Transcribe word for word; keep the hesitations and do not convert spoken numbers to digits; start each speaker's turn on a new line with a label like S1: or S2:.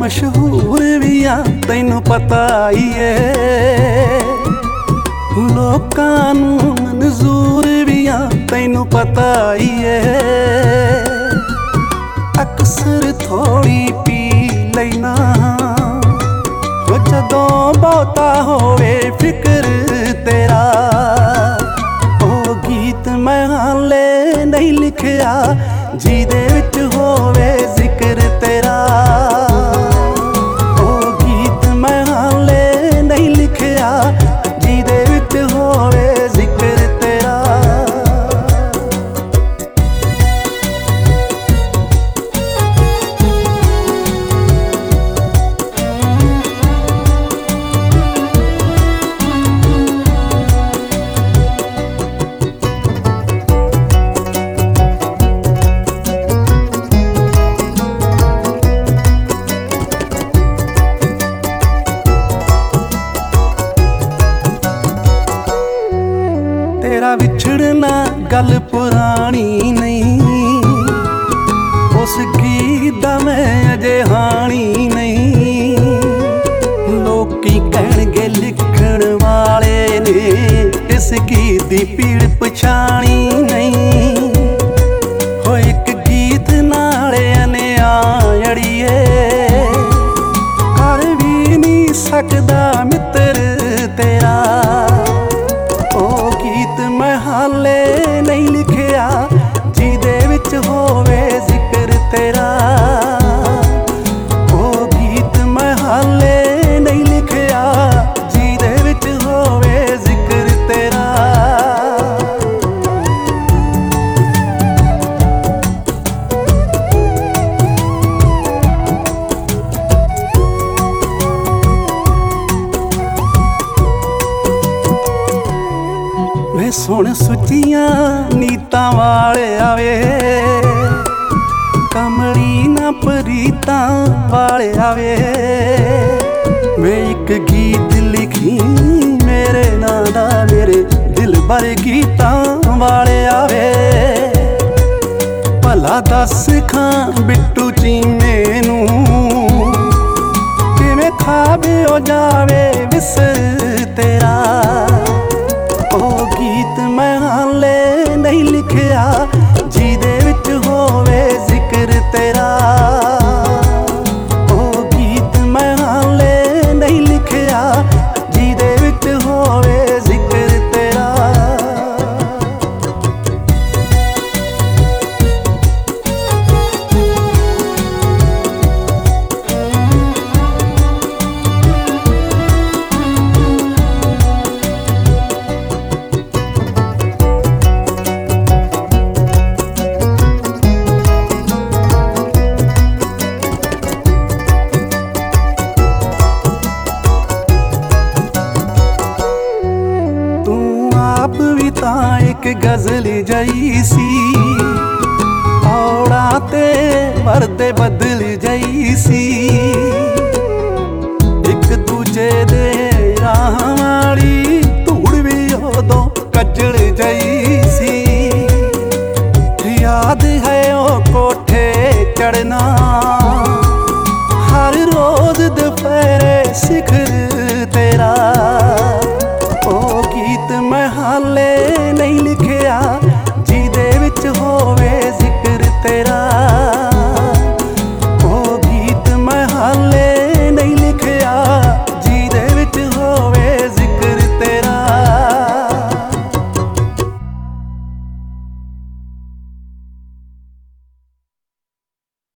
S1: ਮਸ਼ਹੂਰ ਵੀ ਆ ਤੈਨੂੰ ਪਤਾ ਹੀ ਏ, ਲੋਕਾਂ ਨੂੰ ਮਨਜ਼ੂਰ ਵੀ ਆ ਤੈਨੂੰ ਪਤਾ ਹੀ ਏ। ਅਕਸਰ ਥੋੜੀ ਪੀ ਲੈਣਾ ਹੋ ਜਦੋਂ ਬਹੁਤਾ ਹੋਵੇ ਫਿਕਰ ਤੇਰਾ। ਉਹ ਗੀਤ ਮੈਂ ਹਾਲੇ ਨਹੀਂ ਲਿਖਿਆ ਜਿਹਦੇ ਵਿੱਚ ਹੋਵੇ ਜ਼ਿਕਰ ਤੇਰਾ। ਉਹ ਗੀਤ ਮੈਂ ਹਾਲੇ ਨਹੀਂ ਲਿਖਿਆ ਜਿਹਦੇ ਵਿੱਚ ਹੋਵੇ ਜ਼ਿਕਰ ਤੇਰਾ। ਤੇਰਾ ਵਿਛੜਨਾ ਗੱਲ ਪੁਰਾਣੀ ਨਹੀਂ, ਉਸ ਗੀਤ ਦਾ ਮੈਂ ਅਜੇ ਹਾਣੀ ਨਹੀਂ। ਲੋਕੀ ਕਹਿਣਗੇ ਲਿਖਣ ਵਾਲੇ ਨੇ ਇਸ ਗੀਤ ਦੀ ਪੀੜ ਪਛਾਣੀ ਨਹੀਂ। ਹੋ ਇੱਕ ਗੀਤ ਨਾਲ ਅਨਿਆੜੀਏ ਕਰ ਵੀ ਨਹੀਂ ਸਕਦਾ ਮਿੱਤਰ ਤੇਰਾ। ਉਹ ਗੀਤ ਮੈਂ ਹਾਲੇ ਨਹੀਂ ਲਿਖਿਆ ਜਿਹਦੇ ਵਿੱਚ ਹੋਵੇ ਜ਼ਿਕਰ ਤੇਰਾ। ਉਹ ਗੀਤ ਮੈਂ ਹਾਲੇ ਨਹੀਂ ਲਿਖਿਆ ਜਿਹਦੇ ਵਿੱਚ ਹੋਵੇ ਜ਼ਿਕਰ ਤੇਰਾ। ਵੇ ਸੁਣ ਸੁੱਚੀਆਂ ਨੀਤਾਂ ਵਾਲਿਆ ਵੇ, ਕਮਲੀ ਨਾ ਪ੍ਰੀਤਾਂ ਵਾਲਿਆ ਵੇ। ਵੇ ਇੱਕ ਗੀਤ ਲਿਖੀ ਮੇਰੇ ਨਾਂ ਦਾ ਮੇਰੇ ਦਿਲ ਭਰ ਗੀਤਾਂ ਵਾਲਿਆ ਵੇ। ਭਲਾ ਦੱਸ ਖਾਂ ਬਿੱਟੂ ਚੀਮੇ ਨੂੰ ਕਿਵੇਂ ਖਾਵੇ ਹੋ ਜਾਵੇ ਵਿਸਰ ਤੇਰਾ। ਉਹ ਗੀਤ ਮੈਂ ਹਾਲੇ ਨਹੀਂ ਲਿਖਿਆ ਜਿਹਦੇ ਵਿੱਚ ਹੋਵੇ ਜ਼ਿਕਰ ਤੇਰਾ। ਉਹ ਗੀਤ ਮੈਂ ਹਾਲੇ ਨਹੀਂ ਲਿਖਿਆ ਜਿਹਦੇ ਵਿੱਚ ਹੋਵੇ ਜ਼ਿਕਰ ਤੇਰਾ। ਵੀ ਤਾਂ ਇੱਕ ਗਜ਼ਲ ਜਈ ਸੀ, ਔੜਾਂ ਤੇ ਵਰਦੇ ਬਦਲ ਜਈ ਸੀ। ਇੱਕ ਦੂਜੇ ਦੇ ਰਾਹ ਵਾਲੀ ਧੂੜ ਵੀ ਉਦੋਂ ਕੱਜਲ ਜਈ ਸੀ। ਯਾਦ ਹੈ ਉਹ ਕੋਠੇ ਚੜਨਾ ਹਰ ਰੋਜ਼ ਦੁਪਹਿਰੇ ਸਿਖਰ ਤੇਰਾ। ਉਹ ਗੀਤ ਮੈਂ ਹਾਲੇ ਨਹੀਂ ਲਿਖਿਆ